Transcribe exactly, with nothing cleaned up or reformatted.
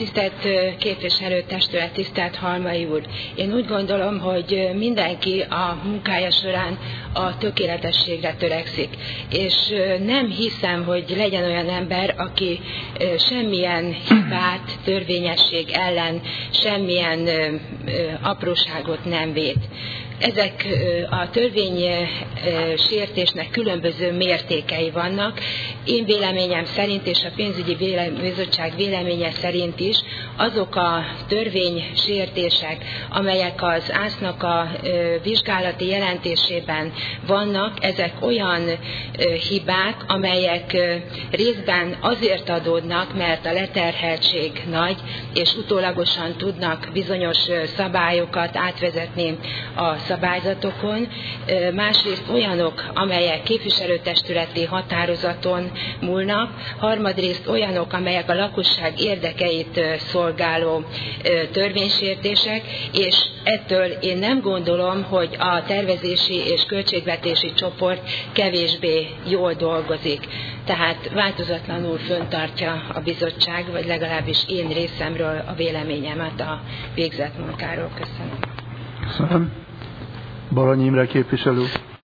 Tisztelt képviselőtestület, tisztelt Halmai úr! Én úgy gondolom, hogy mindenki a munkája során a tökéletességre törekszik, és nem hiszem, hogy legyen olyan ember, aki semmilyen hibát, törvényesség ellen, semmilyen apróságot nem véd. Ezek a törvénysértésnek különböző mértékei vannak. Én véleményem szerint, és a pénzügyi bizottság véleménye szerint is azok a törvénysértések, amelyek az ásznak a vizsgálati jelentésében vannak, ezek olyan hibák, amelyek részben azért adódnak, mert a leterheltség nagy, és utólagosan tudnak bizonyos szabályokat átvezetni a szabályzatokon, másrészt olyanok, amelyek képviselőtestületi határozaton múlnak, harmadrészt olyanok, amelyek a lakosság érdekeit szolgáló törvénysértések, és ettől én nem gondolom, hogy a tervezési és költségvetési csoport kevésbé jól dolgozik. Tehát változatlanul fenntartja a bizottság, vagy legalábbis én részemről a véleményemet a végzett munkáról. Köszönöm. Köszönöm. Baranyi Imre képviselő.